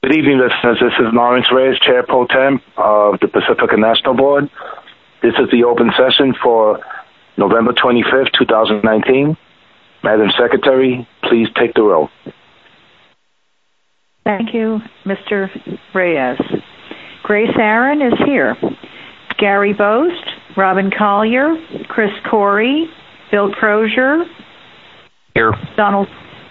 Good evening, listeners. This is Lawrence Reyes, Chair Pro Tem of the Pacifica National Board. This is the open session for November 25th, 2019. Madam Secretary, please take the roll. Thank you, Mr. Reyes. Grace Aaron is here. Gary Boast, Robin Collier, Chris Corey, Bill Crozier. Here. Donald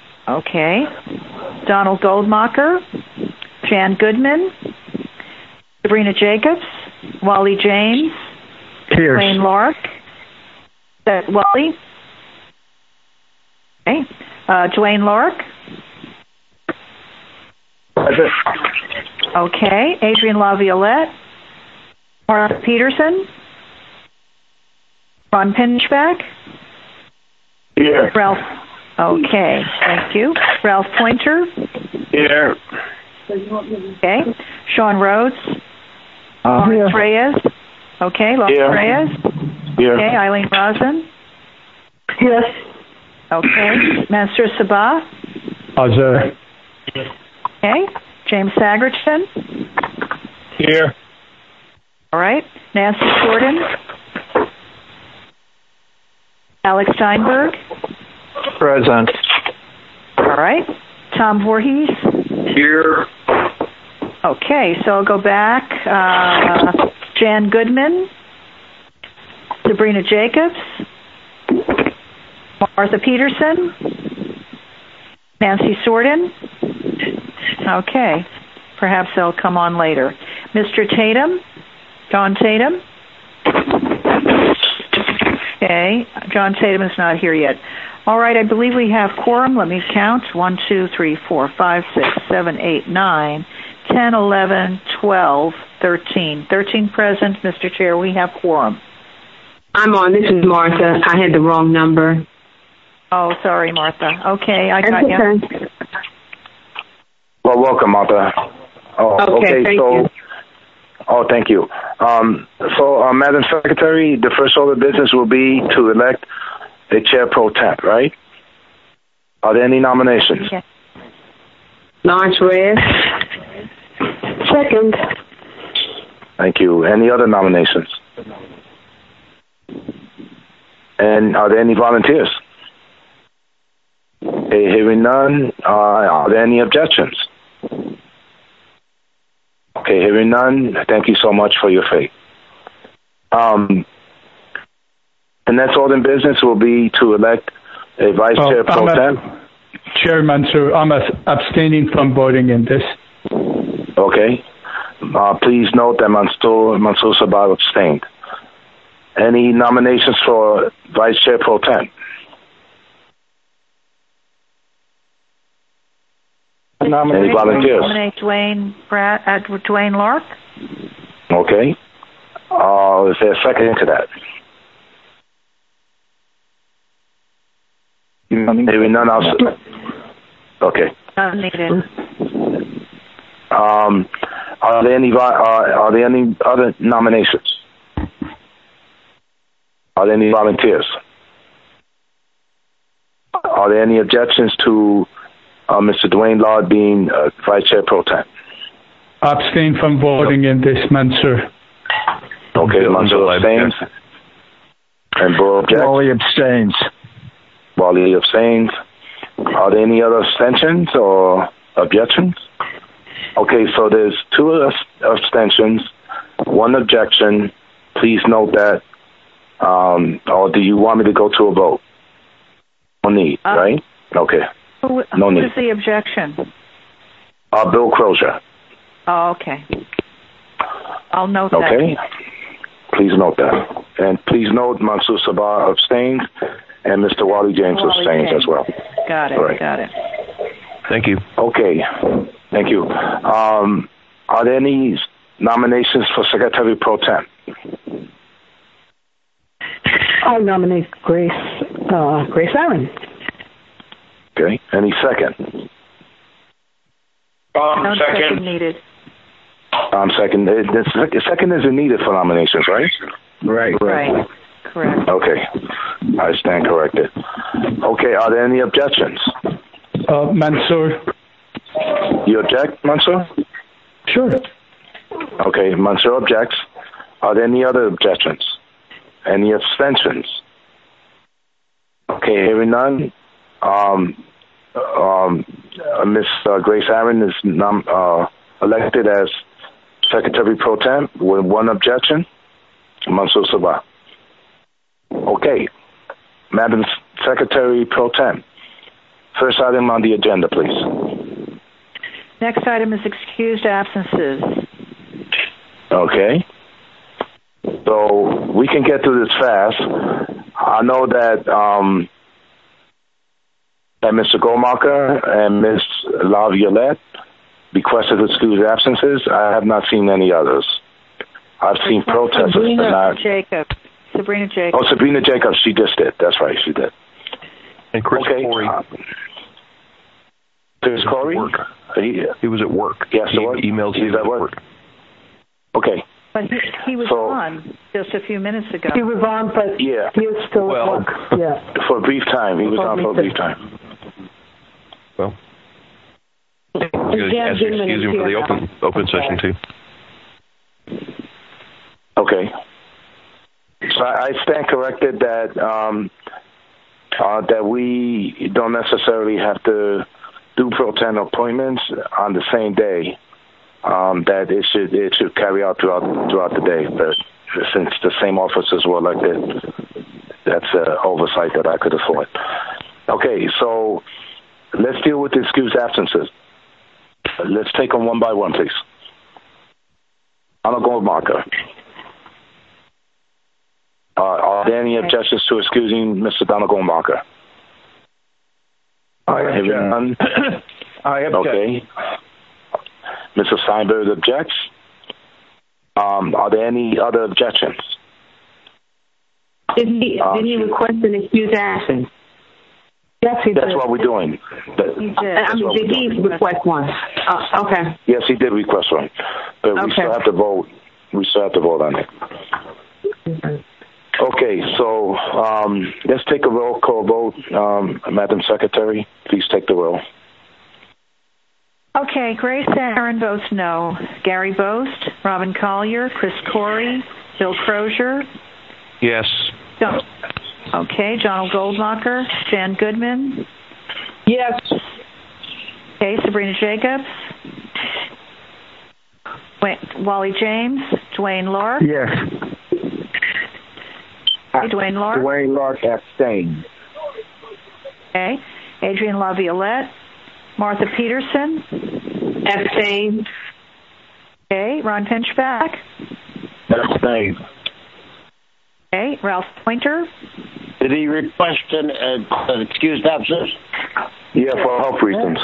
Goldmacher, Jan Goodman, Sabrina Jacobs, Wally James, Here. Wayne Lark. Is that Wally? Okay. Dwayne Lark. Present. Okay. Adrian LaViolette. Martha Peterson. Ron Pinchback. Here. Ralph. Okay. Thank you. Ralph Pointer. Here. Okay. Sean Rhodes. Lawrence Reyes. Okay. Lawrence Reyes. Here. Okay. Eileen Rosen. Yes. Okay. Mansur Sabah. Azar. Okay. James Sagerton. Here. All right. Nancy Jordan. Alex Steinberg. Present. All right. Tom Voorhees. Here. Okay, so I'll go back. Jan Goodman. Sabrina Jacobs. Martha Peterson. Nancy Sorden. Okay. Perhaps they'll come on later. Mr. Tatum. John Tatum. Okay. John Tatum is not here yet. All right, I believe we have quorum. Let me count. 1, 2, 3, 4, 5, 6, 7, 8, 9, 10, 11, 12, 13. 13 present, Mr. Chair. We have quorum. I'm on. This is Martha. I had the wrong number. Oh, sorry, Martha. Okay, I got you. Okay. Well, welcome, Martha. Oh, Okay, thank you. Oh, thank you. Madam Secretary, the first order of business will be to elect a chair pro tem, right? Are there any nominations? Yes. Lawrence Reyes. Second. Thank you. Any other nominations? And are there any volunteers? Okay, hearing none, are there any objections? Okay, hearing none, thank you so much for your faith. The next order in business will be to elect a vice chair pro tem. Chairman, sir, I'm abstaining from voting in this. Okay. Please note that Mansur Sabah abstained. Any nominations for vice chair pro tem? Any volunteers? Nominate Dwayne Lark. Okay. Is there a second to that? Maybe none else. Okay. Not needed. Are there any other nominations? Are there any volunteers? Are there any objections to Mr. Dwayne Lark being vice chair pro tem? Abstain from voting in this, Mansur. Okay, Mansur abstains. And Bull objects? Wally abstains. Wally abstains. Are there any other abstentions or objections? Okay, so there's 2 abstentions, 1 objection. Please note that. Or do you want me to go to a vote? No need, right? Okay. No need. What is the objection? Bill Crozier. Oh, okay. I'll note that. Okay. Please note that. And please note Mansur Sabah abstains and Mr. Wally James abstains as well. Got it. Right. Got it. Thank you. Okay. Thank you. Are there any nominations for Secretary Pro Tem? I nominate Grace Aaron. Okay. Any second? No second needed. Second. The second isn't needed for nominations, right? Right. Right. Correct. Okay. I stand corrected. Okay. Are there any objections? Mansur. You object, Mansour? Sure. Okay, Mansour objects. Are there any other objections? Any abstentions? Okay, hearing none. Miss Grace Aaron is elected as Secretary Pro Tem with one objection. Mansour Sabah. Okay, Madam Secretary Pro Tem. First item on the agenda, please. Next item is excused absences. Okay. So we can get through this fast. I know that Mr. Goldmacher and Ms. Laviolette requested excused absences. I have not seen any others. I've seen protesters, but not... Sabrina Jacobs. Oh, Sabrina Jacobs, she just did. That's right, she did. And Chris Corey. Chris Corey? He was at work. Yes, he emailed He's at work. Okay. But he was on just a few minutes ago. He was on, but he was still at work. Yeah. For a brief time. He was on for a brief time. Well, you guys excuse him for the open session, too. Okay. So I stand corrected that that we don't necessarily have to do pro tem appointments on the same day. That it should carry out throughout the day. But since the same officers were elected, that's an oversight that I could afford. Okay, so let's deal with the excused absences. Let's take them one by one, please. Donald Goldmacher. Are there any objections to excusing Mr. Donald Goldmacher? I object. I object. Okay. Mr. Steinberg objects. Are there any other objections? Did he request an excused absence? Yes, he did. That's what we're doing. Did he request one? Okay. Yes, he did request one. But we still have to vote. We still have to vote on it. Okay, so let's take a roll call vote. Madam Secretary, please take the roll. Okay, Grace Aaron votes no. Gary Boast, Robin Collier, Chris Corey, Bill Crozier. Yes. Okay, Donald Goldmacher, Jan Goodman. Yes. Okay, Sabrina Jacobs. Wally James, Dwayne Lark. Yes. Okay, Dwayne Lark. Dwayne Lark abstained. Okay, Adrienne Laviolette. Martha Peterson. Abstain. Okay, Ron Pinchback. Abstained. Okay, Ralph Pointer. Did he request an excused absence? Yeah, for health reasons.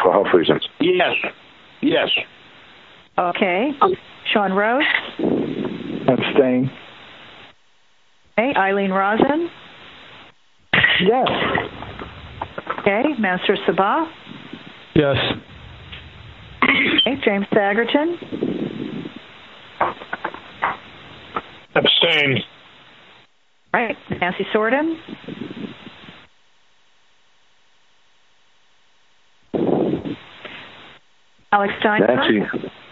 Yes. Okay. Sean Rose. Abstain. Okay, Eileen Rosen. Yes. Okay, Master Sabah. Yes. Okay, James Sagerton. Abstain. Right, Nancy Sorden. Alex Steinberg. Nancy.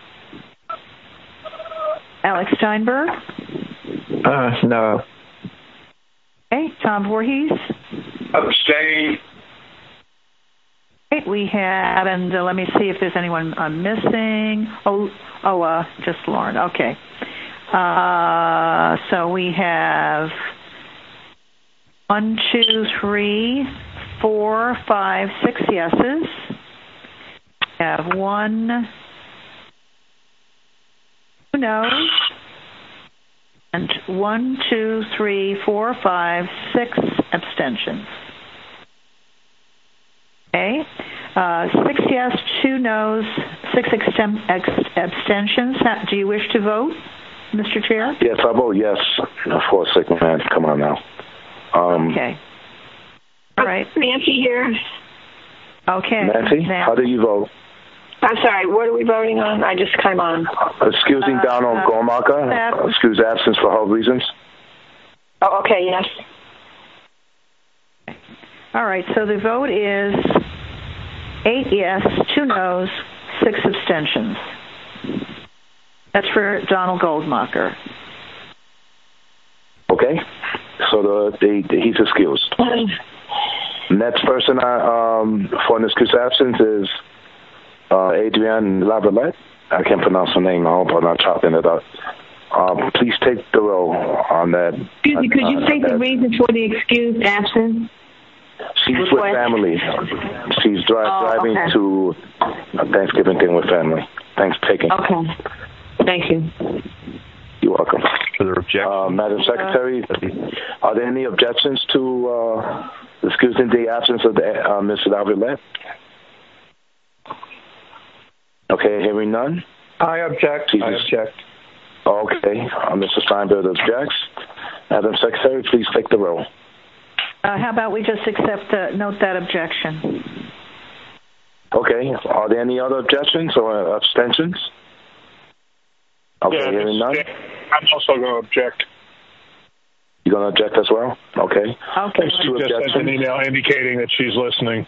Alex Steinberg. No. Okay, Tom Voorhees. Abstain. Okay, we have, and let me see if there's anyone I'm missing. Just Lauren. Okay. So we have 1, 2, 3, 4, 5, 6 yeses. We have 1 noes. And 1, 2, 3, 4, 5, 6 abstentions. Okay. 6 yes, 2 noes, 6 abstentions. Do you wish to vote, Mr. Chair? Yes, I vote yes. For a second, man. Come on now. Okay. All right. Nancy here. Okay. Nancy, how do you vote? I'm sorry, what are we voting on? I just came on. Excusing Donald Goldmacher, excuse absence for health reasons. Oh, okay, yes. All right, so the vote is 8 yes, 2 noes, 6 abstentions. That's for Donald Goldmacher. Okay, so he's excused. Next person for an excused absence is Adrienne Lavalette. I can't pronounce her name. I hope I'm not chopping it up. Please take the roll on that. Excuse me, could you state the reason for the excused absence? She's with family. She's driving to a Thanksgiving thing with family. Thanksgiving. Okay. Thank you. You're welcome. Further objection? Madam Secretary, are there any objections to excusing the absence of Mr. Lavalette? Okay, hearing none. I object. I object. Okay, Mr. Steinberg objects. Madam Secretary, please take the roll. How about we just note that objection? Okay, are there any other objections or abstentions? Okay, hearing none. I'm also going to object. You're going to object as well? Okay. Okay. She just sent an email indicating that she's listening.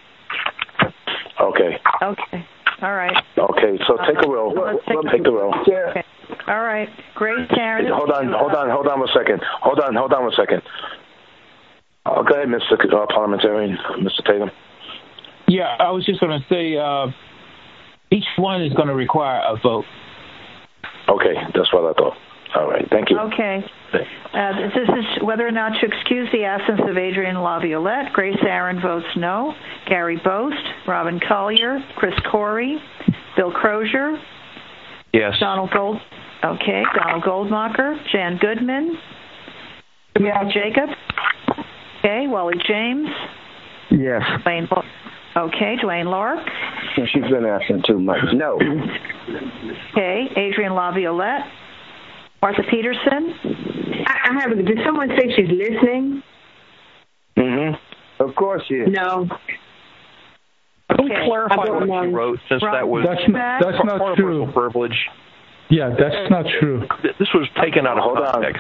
Okay. Okay. All right. Okay, so take a roll. Take the roll. Okay. All right. Grace Aaron. Hold on a second. Hold on a second. Go ahead, Mr. Parliamentarian, Mr. Tatum. Yeah, I was just going to say each one is going to require a vote. Okay, that's what I thought. All right, thank you. Okay. This is whether or not to excuse the absence of Adrienne Laviolette. Grace Aaron votes no. Gary Boast, Robin Collier, Chris Corey, Bill Crozier. Yes. Donald Goldmacher, Jan Goodman. Yes. Jacob. Okay, Wally James. Yes. Dwayne Lork. She's been absent too much. No. Okay, Adrienne Laviolette. Martha Peterson. I have. Did someone say she's listening? Mm-hmm. Of course she is. No. Can we clarify what she wrote, since that was that's not true. Privilege? Yeah, that's not true. This was taken out of context.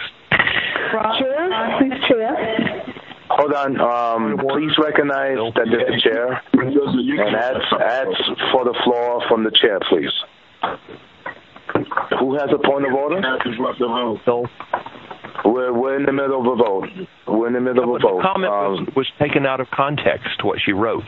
Hold on. Please recognize that there's a chair, and ads for the floor from the chair, please. Who has a point of order? We're in the middle of a vote. The comment was taken out of context, what she wrote.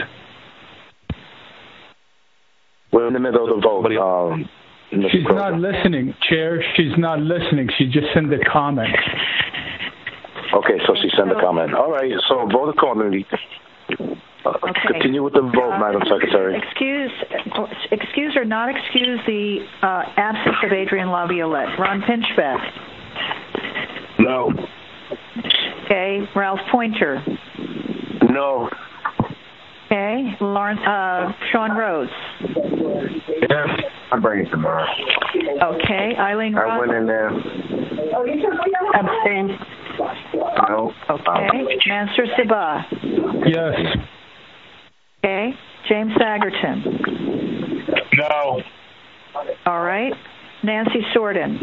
We're in the middle of the vote. She's not listening, Chair. She's not listening. She just sent the comment. Okay, so she sent a comment. All right, so vote accordingly. Continue with the vote, Madam Secretary. Excuse or not excuse the absence of Adrienne Laviolette. Ron Pinchbeck. No. Okay, Ralph Pointer. No. Okay, Sean Rhodes. Yes. I'm bringing tomorrow. Okay, Eileen Ross. I went in there. Abstain. No. Okay, Mansur Sabah. Yes. Okay, James Sagerton. No. All right, Nancy Sorden.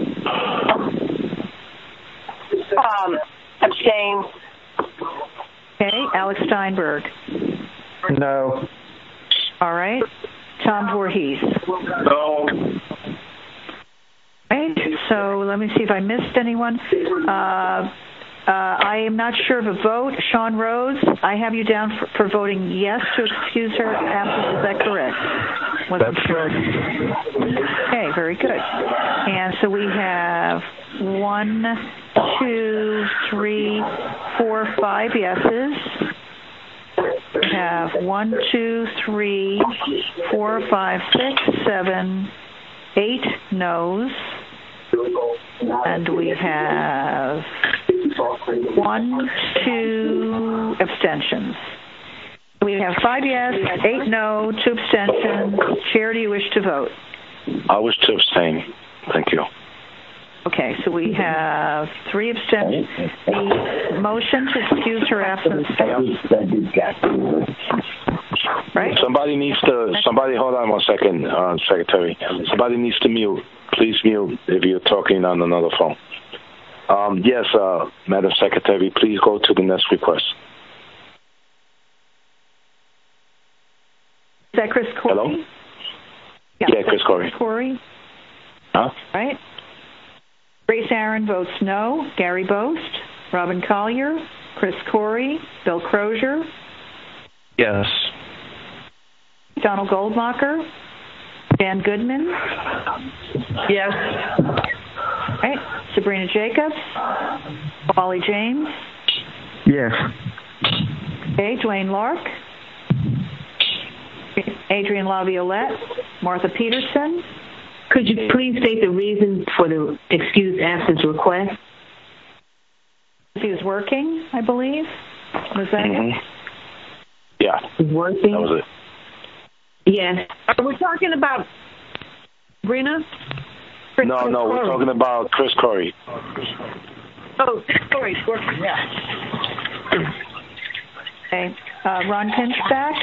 Abstain. Okay, Alex Steinberg. No. All right, Tom Voorhees. No. Right, so let me see if I missed anyone. I am not sure of a vote. Sean Rhodes, I have you down for voting yes to excuse her absence. Is that correct? That's correct. Okay, very good. And so we have 1, 2, 3, 4, 5 yeses. We have 1, 2, 3, 4, 5, 6, 7, 8 noes. And we have 1, 2 abstentions. We have 5 yes, 8 no, 2 abstentions. Chair, do you wish to vote? I wish to abstain. Thank you. Okay, so we have 3 abstentions. The motion to excuse her absence fails. Right? Somebody hold on 1 second, Secretary. Somebody needs to mute. Please mute if you're talking on another phone. Yes, Madam Secretary, please go to the next request. Is that Chris Corey? Hello? Yeah, Chris Corey. Corey. Huh? Right. Grace Aaron votes no. Gary Boast, Robin Collier, Chris Corey, Bill Crozier. Yes. Donald Goldmacher, Dan Goodman. Yes. Right. Sabrina Jacobs, Wally James. Yes. Okay, Dwayne Lark, Adrian LaViolette, Martha Peterson. Could you please state the reason for the excused absence request? He was working, I believe. Was that it? Yeah. Working? That was it. Yes. Are we talking about Sabrina? No, we're talking about Chris Corey. Oh, Corey's working, yeah. Okay. Ron Pinchback.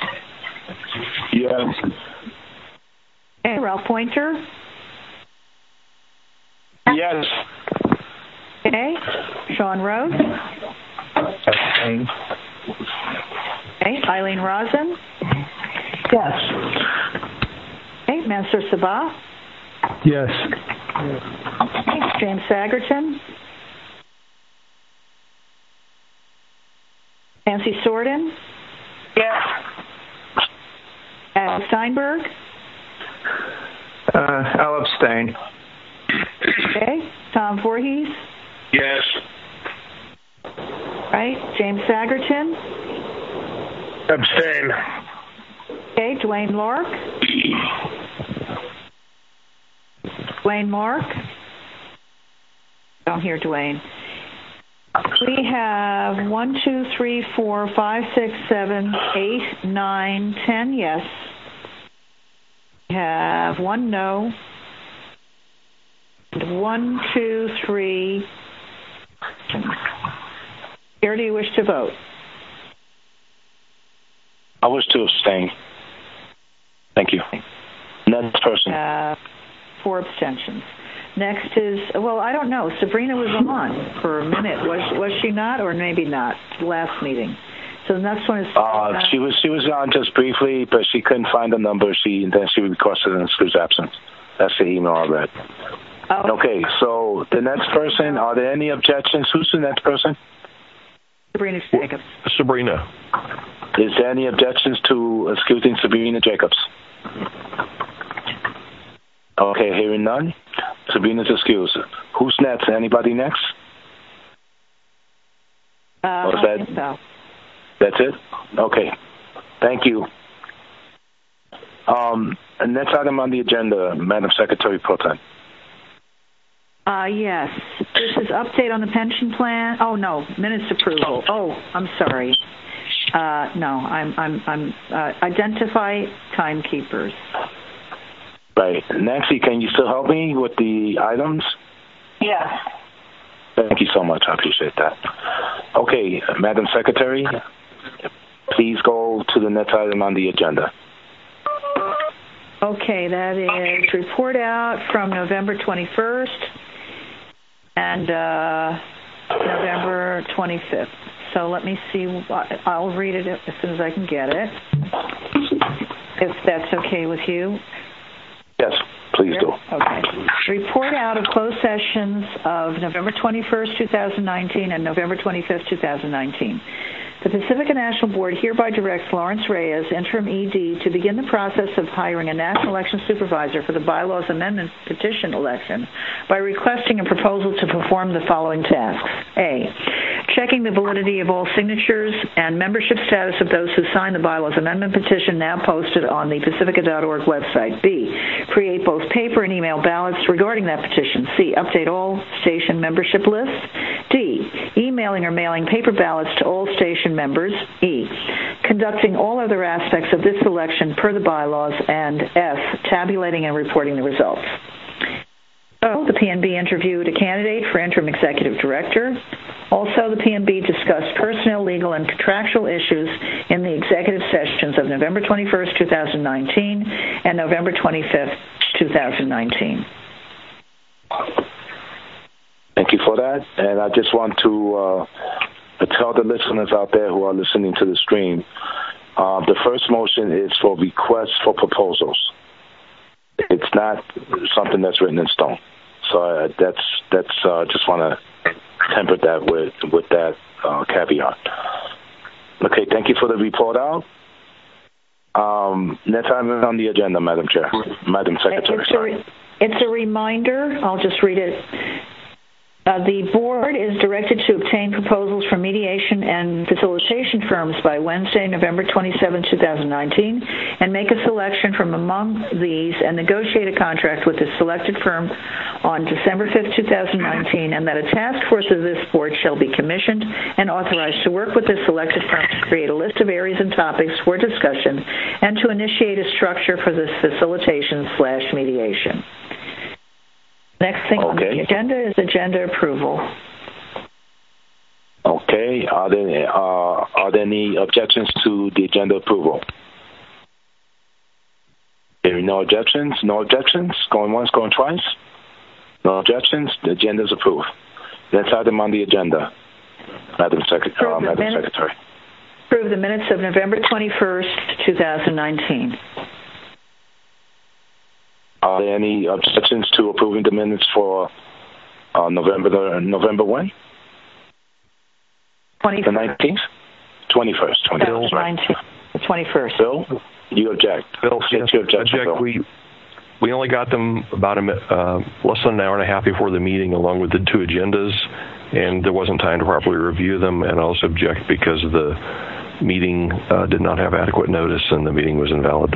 Yes. Okay, Ralph Pointer. Yes. Okay. Sean Rose. Abstain. Okay. Eileen Rosen. Yes. Okay. Mansur Sabah. Yes. Okay. James Sagerton. Nancy Sorden. Yes. Al Steinberg. I'll abstain. Okay. Tom Voorhees. Yes. Right. James Sagerton. Abstain. Okay. Dwayne Lark. Dwayne Lark. Don't hear Dwayne. We have 1, 2, 3, 4, 5, 6, 7, 8, 9, 10 yes. We have 1 no. 1, 2, 3. Where do you wish to vote? I wish to abstain. Thank you. Next person. 4 abstentions. Next is, well, I don't know. Sabrina was on for a minute. Was she not, or maybe not? Last meeting. So the next one is. She was on just briefly, but she couldn't find the number. Then she requested an excused absence. That's the email I read. Oh. Okay, so the next person. Are there any objections? Who's the next person? Sabrina Jacobs. Sabrina. Is there any objections to excusing Sabrina Jacobs? Okay, hearing none. Sabrina's excused. Who's next? Anybody next? I think so. That's it? Okay. Thank you. Next item on the agenda, Madam Secretary Pro Tem. Yes. This is update on the pension plan. Oh no, minutes approval. Oh, I'm sorry. No, I'm identify timekeepers. Right. Nancy, can you still help me with the items? Yes. Thank you so much. I appreciate that. Okay, Madam Secretary, please go to the next item on the agenda. Okay, that is report out from November 21st and November 25th. So let me see. I'll read it as soon as I can get it, if that's okay with you. Yes, please do. Okay. Report out of closed sessions of November 21st, 2019 and November 25th, 2019. The Pacifica National Board hereby directs Lawrence Reyes, interim ED, to begin the process of hiring a national election supervisor for the bylaws amendment petition election by requesting a proposal to perform the following tasks. A, checking the validity of all signatures and membership status of those who signed the bylaws amendment petition now posted on the pacifica.org website. B, create both paper and email ballots regarding that petition. C, update all station membership lists. D, emailing or mailing paper ballots to all station members. E, conducting all other aspects of this election per the bylaws. And F, tabulating and reporting the results. So the PNB interviewed a candidate for interim executive director. Also, the PNB discussed personnel, legal, and contractual issues in the executive sessions of November 21st, 2019 and November 25th, 2019. Thank you for that. And I just want to tell the listeners out there who are listening to the stream, the first motion is for requests for proposals. it's not something that's written in stone. So that's just want to temper that with that caveat. Okay, thank you for the report out. Next item on the agenda, Madam Chair, Madam Secretary. It's a reminder. I'll just read it. The board is directed to obtain proposals from mediation and facilitation firms by Wednesday, November 27, 2019, and make a selection from among these and negotiate a contract with the selected firm on December 5, 2019, and that a task force of this board shall be commissioned and authorized to work with the selected firm to create a list of areas and topics for discussion and to initiate a structure for this facilitation/mediation. Next thing on the agenda is agenda approval. Okay. Are there any objections to the agenda approval? There are no objections. No objections. Going once, going twice. No objections. The agenda is approved. Next item on the agenda, Madam Secretary. Approve the minutes of November 21st, 2019. Are there any objections to approving the minutes for November when? 21st. The 19th? 21st. 21st, right. The 21st. Bill, you object. Bill, yes, you object. Bill. We only got them about less than an hour and a half before the meeting, along with the two agendas, and there wasn't time to properly review them, and I also object because the meeting did not have adequate notice and the meeting was invalid.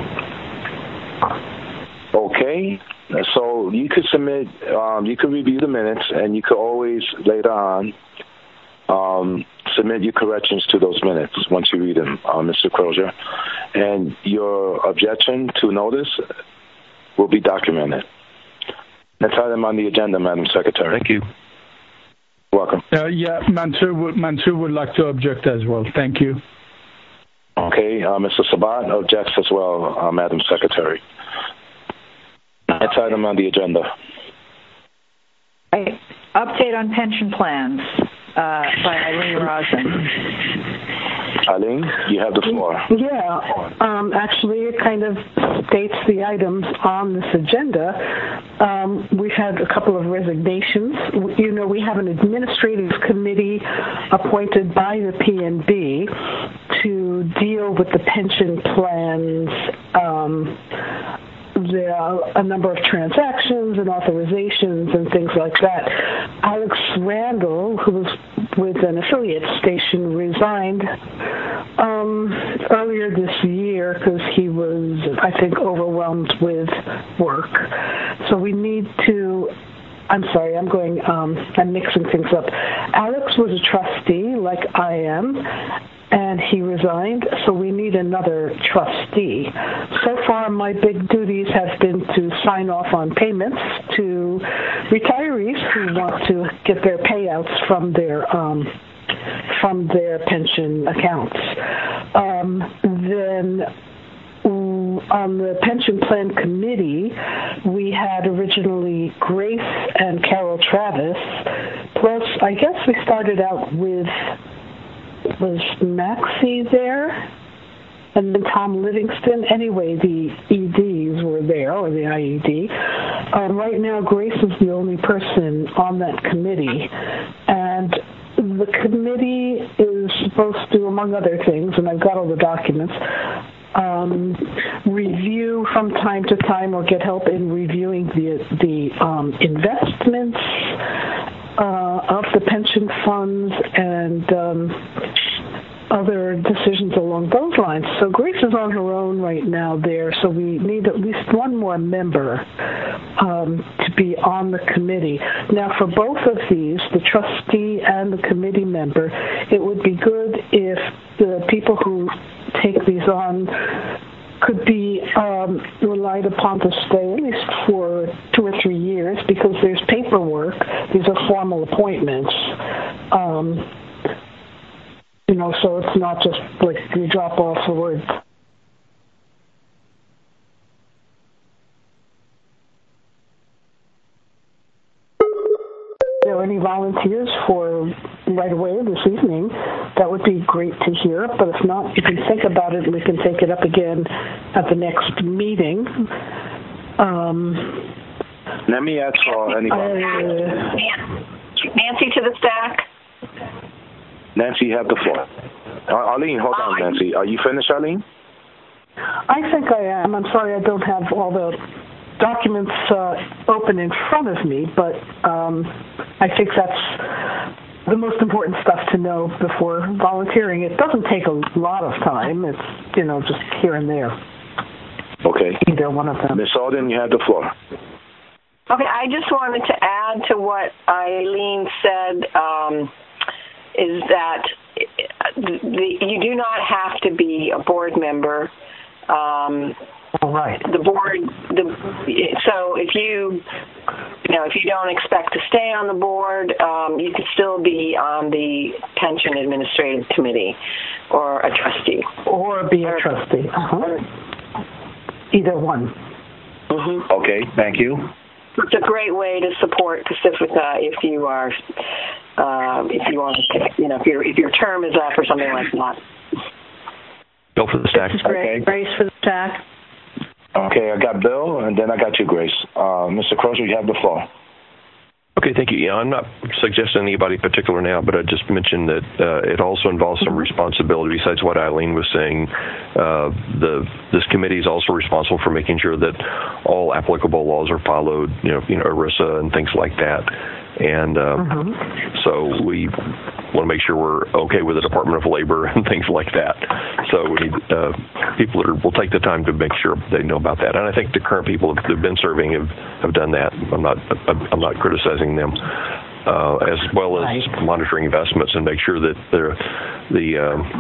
Okay, so you could submit, you could review the minutes, and you could always later on submit your corrections to those minutes once you read them, Mr. Crozier. And your objection to notice will be documented. Next item on the agenda, Madam Secretary. Thank you. Welcome. Mansour would like to object as well. Thank you. Okay, Mr. Sabat objects as well, Madam Secretary. Next item on the agenda. Update on pension plans by Eileen Rosen. Eileen, you have the floor. Yeah, actually it kind of states the items on this agenda. We've had a couple of resignations. You know, we have an administrative committee appointed by the PNB to deal with the pension plans. There are a number of transactions and authorizations and things like that. Alex Randall, who was with an affiliate station, resigned earlier this year because he was, I think, overwhelmed with work. So we need to... I'm sorry, I'm mixing things up. Alex was a trustee, like I am, and he resigned, so we need another trustee. So far, my big duties have been to sign off on payments to retirees who want to get their payouts from their pension accounts. Then on the pension plan committee, we had originally Grace and Carol Travis, plus I guess we started out with, was Maxie there? And then Tom Livingston. Anyway, the EDs were there, or the IED. Right now, Grace is the only person on that committee. And the committee is supposed to, among other things, and I've got all the documents, review from time to time or get help in reviewing the investments of the pension funds and other decisions along those lines. So Grace is on her own right now there, so we need at least one more member to be on the committee. Now, for both of these, the trustee and the committee member, it would be good if the people who take these on could be relied upon to stay at least for 2 or 3 years, because there's paperwork. These are formal appointments. So it's not just like you drop off a word. If there are any volunteers for right away this evening, that would be great to hear. But if not, you can think about it and we can take it up again at the next meeting. Let me ask for anybody. Nancy to the stack. Nancy, you have the floor. Arlene, hold on, Nancy. Are you finished, Arlene? I think I am. I'm sorry I don't have all the documents open in front of me, but I think that's the most important stuff to know before volunteering. It doesn't take a lot of time. It's, just here and there. Okay. Either one of them. Ms. Alden, you have the floor. Okay, I just wanted to add to what Eileen said, is that you do not have to be a board member. Right. The board. So if you don't expect to stay on the board, you can still be on the Pension Administrative Committee or a trustee. Or be a trustee. Either one. Mm-hmm. Okay. Thank you. It's a great way to support Pacifica if you are, if you want to, if your term is up or something like that. Bill for the stack. This is Grace. Okay. Grace for the stack. Okay, I got Bill, and then I got you, Grace. Mr. Crozier, you have the floor. Okay, thank you. I'm not suggesting anybody particular now, but I just mentioned that it also involves some responsibility besides what Eileen was saying. This committee is also responsible for making sure that all applicable laws are followed, ERISA and things like that. And so we want to make sure we're okay with the Department of Labor and things like that. So we need people that will take the time to make sure they know about that. And I think the current people that have been serving have done that. I'm not criticizing them, as well as monitoring investments and make sure that the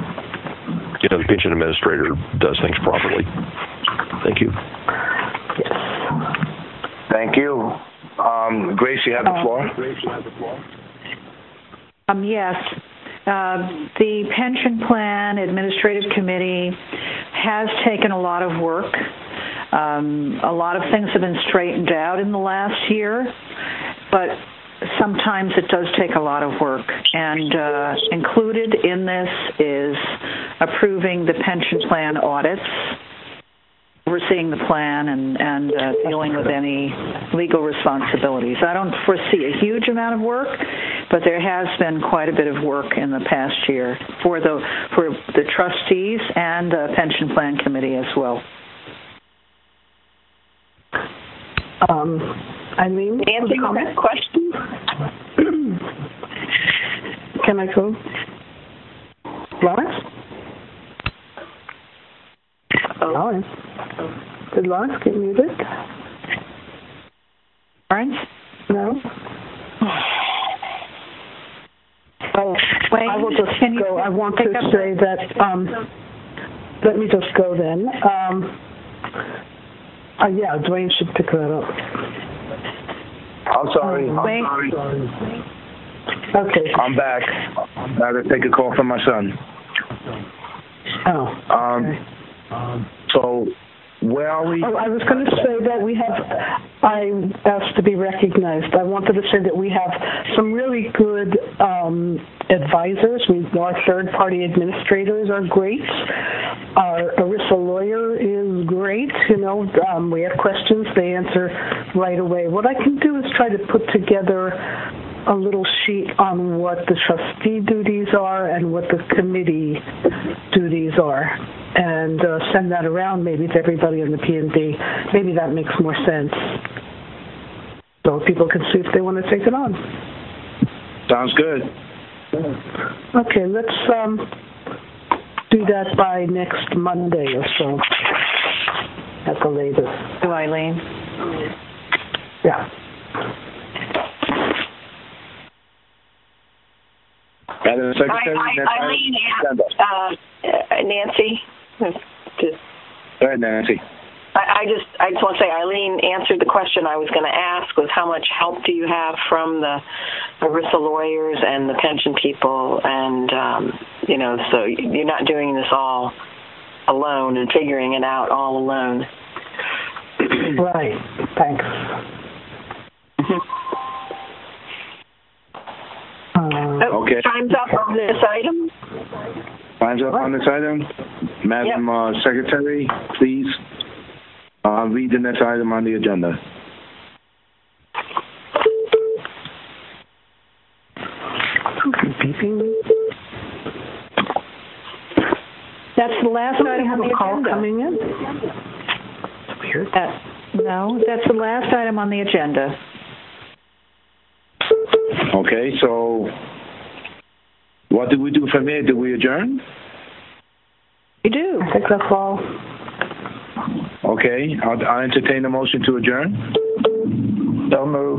pension administrator does things properly. Thank you. Yes. Thank you. Grace, you have the floor. Yes. The Pension Plan Administrative Committee has taken a lot of work. A lot of things have been straightened out in the last year, but sometimes it does take a lot of work. And included in this is approving the pension plan audits, overseeing the plan, and dealing with any legal responsibilities. I don't foresee a huge amount of work, but there has been quite a bit of work in the past year for the trustees and the pension plan committee as well. Eileen, Nancy, comment? Question? Can I go? Lawrence? Lawrence? Did Lawrence get muted? Lawrence? No? Wait, I will just go. I want to say that, let me just go then. Yeah, Dwayne should pick that up. I'm sorry. Okay. I'm back. I got to take a call from my son. So, where are we? I was going to say that I asked to be recognized. I wanted to say that we have some really good advisors. Our third-party administrators are great. Our ERISA lawyer is great. We have questions, they answer right away. What I can do is try to put together a little sheet on what the trustee duties are and what the committee duties are, and send that around maybe to everybody in the P&D. Maybe that makes more sense. So people can see if they want to take it on. Sounds good. Okay, let's do that by next Monday or so, at the latest. To Eileen. Yeah. Madam Secretary, Eileen, Nancy. Go ahead, Nancy. I just want to say Eileen answered the question I was going to ask, was how much help do you have from the ERISA lawyers and the pension people, and so you're not doing this all alone and figuring it out all alone. Right. Thanks. Okay. Time's up on this item. Time's up on this item. Madam Secretary, please. Read the next item on the agenda. That's the last item on the agenda. Coming in? Weird. No, that's the last item on the agenda. Okay, so what do we do from here? Do we adjourn? You do. I think that's all. Okay, I'll entertain a motion to adjourn. So moved.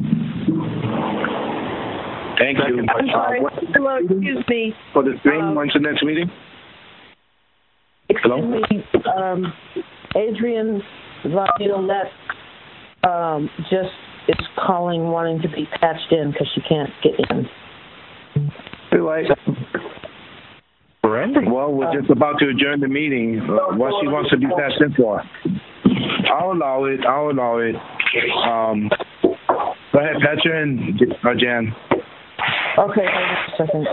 Thank you. I'm sorry. Hello, excuse me. For the stream, when's the next meeting? Excuse me. Adrian Violette just is calling, wanting to be patched in because she can't get in. Too late. We're ending. Well, we're just about to adjourn the meeting. What she wants to be patched in for? I'll allow it. Go ahead, patch her in, Jan. Okay, hold on a second.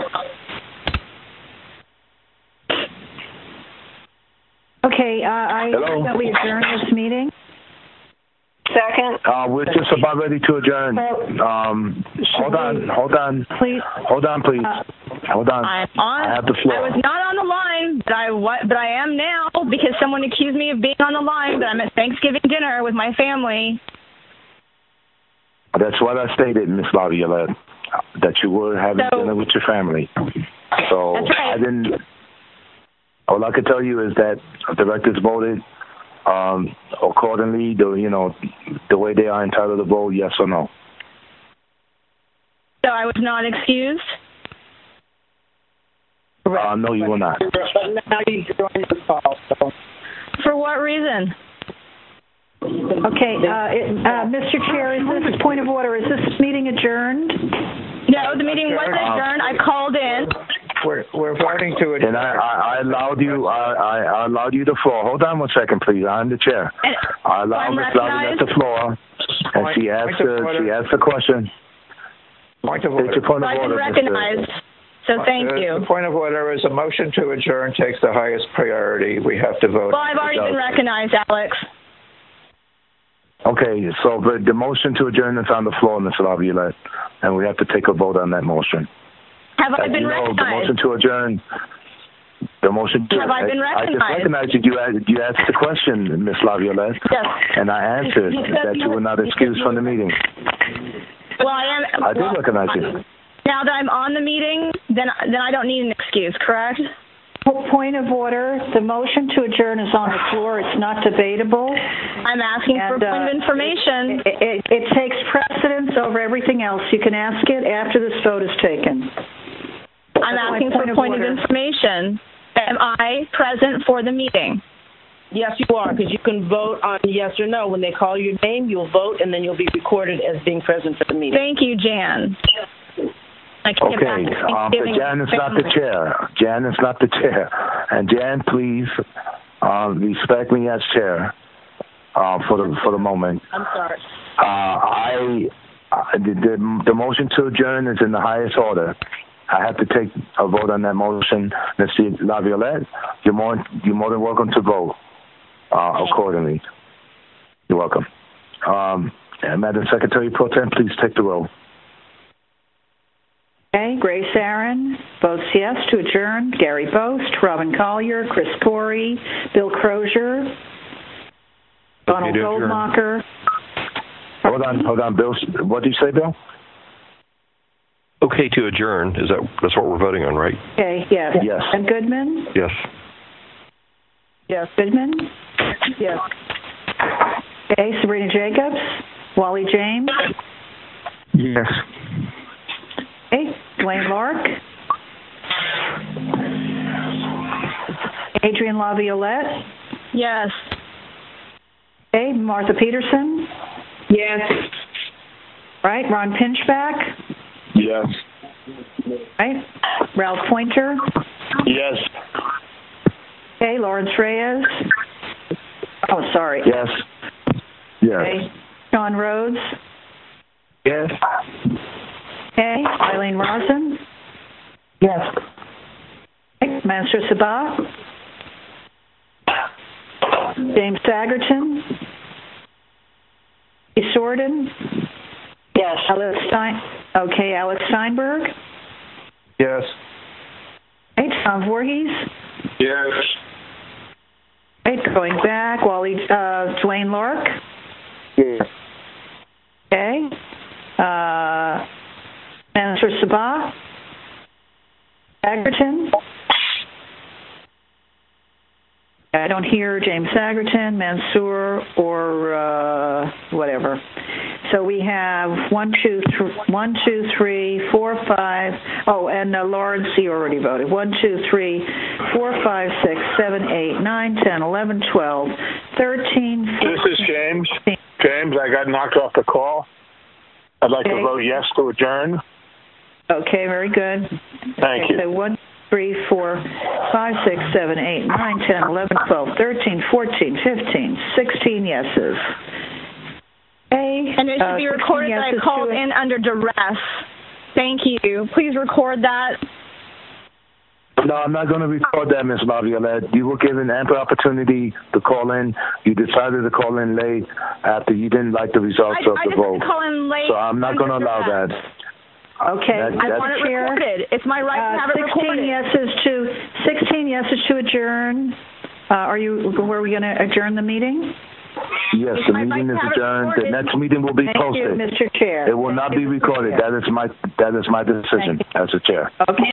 Okay, I Hello? that we adjourn this meeting. Second. We're just about ready to adjourn. Hold on. Please. Hold on, please. Hold on. I'm on. I have the floor. I was not on the line, but I am now because someone accused me of being on the line. But I'm at Thanksgiving dinner with my family. That's what I stated, Miss Laviolette, that you were having dinner with your family. So That's right. I didn't. All I could tell you is that directors voted accordingly. The way they are entitled to vote, yes or no. So I was not excused? No, you were not. But now you join the call. So. For what reason? Okay, Mr. Chair, is this a point of order? Is this meeting adjourned? No, the meeting wasn't adjourned. I called in. We're voting to adjourn. And I allowed you. I allowed you the floor. Hold on one second, please. I'm the chair. I allowed Ms. Laviolette the floor, and she asked the question. Point of order. It's your point of I've order, been recognized. So thank you. The point of order is a motion to adjourn takes the highest priority. We have to vote. Well, I've already been recognized, Alex. Okay, so the motion to adjourn is on the floor, Ms. Laviolette, and we have to take a vote on that motion. Have I been recognized? The motion to adjourn. The motion to Have I been recognized? I just recognized you. You asked the question, Ms. Laviolette, yes. And I answered that you were not excused from the meeting. Well, I am. I did recognize you. Now that I'm on the meeting, then I don't need an excuse, correct? Point of order. The motion to adjourn is on the floor. It's not debatable. I'm asking for a point of information. It takes precedence over everything else. You can ask it after this vote is taken. I'm asking for a point of information. Am I present for the meeting? Yes, you are, because you can vote on yes or no. When they call your name, you'll vote, and then you'll be recorded as being present for the meeting. Thank you, Jan. Okay, Jan is not the chair. Jan is not the chair. And Jan, please respect me as chair for the moment. I'm sorry. The motion to adjourn is in the highest order. I have to take a vote on that motion. Mr. Laviolette, you're more than welcome to vote accordingly. You're welcome. Madam Secretary Pro Tem, please take the roll. Okay, Grace Aaron votes yes to adjourn. Gary Boast, Robin Collier, Chris Corey, Bill Crozier, Donald Goldmacher. Hold on, Bill. What did you say, Bill? Okay to adjourn. That's what we're voting on, right? Okay, yes. Yes. And Goodman? Yes. Yes. Goodman? Yes. Okay, Sabrina Jacobs? Wally James? Yes. Okay, Dwayne Lark? Adrian Laviolette? Yes. Okay, Martha Peterson? Yes. Right, Ron Pinchback? Yes. Right, Ralph Pointer? Yes. Okay, Lawrence Reyes? Oh, sorry. Yes. Yes. Okay, Sean Rhodes? Yes. Okay, Eileen Rosen? Yes. Okay, Master Sabah? James Sagerton? Shorten? Yes. Alex Steinberg? Yes. Hey, Tom Voorhees? Yes. Right, going back, Dwayne Lark? Yes. Okay. Manager Sabah? Sagerton? I don't hear James Sagerton, Mansour, or whatever. So we have 1, 2, 3, 4, 5. Oh, and Lawrence, he already voted. 1, 2, 3, 4, 5, 6, 7, 8, 9, 10, 11, 12, 13, 14. This is James. James, I got knocked off the call. I'd like to vote yes to adjourn. Okay, very good. Thank you. So 1, 3, 4, 5, 6, 7, 8, 9, 10, 11, 12, 13, 14, 15, 16 yeses. Okay. And it should be recorded that I called in under duress. Thank you. Please record that. No, I'm not going to record that, Ms. Laviolette. You were given ample opportunity to call in. You decided to call in late after you didn't like the results of the vote. I just call in late. So I'm not going to allow that. Okay. I want it recorded. It's my right to have it recorded. 16 yeses to adjourn. Were we going to adjourn the meeting? Yes, the meeting is adjourned. The next meeting will be posted. Thank you, Mr. Chair. It will not be recorded. That is my decision as a chair. Okay.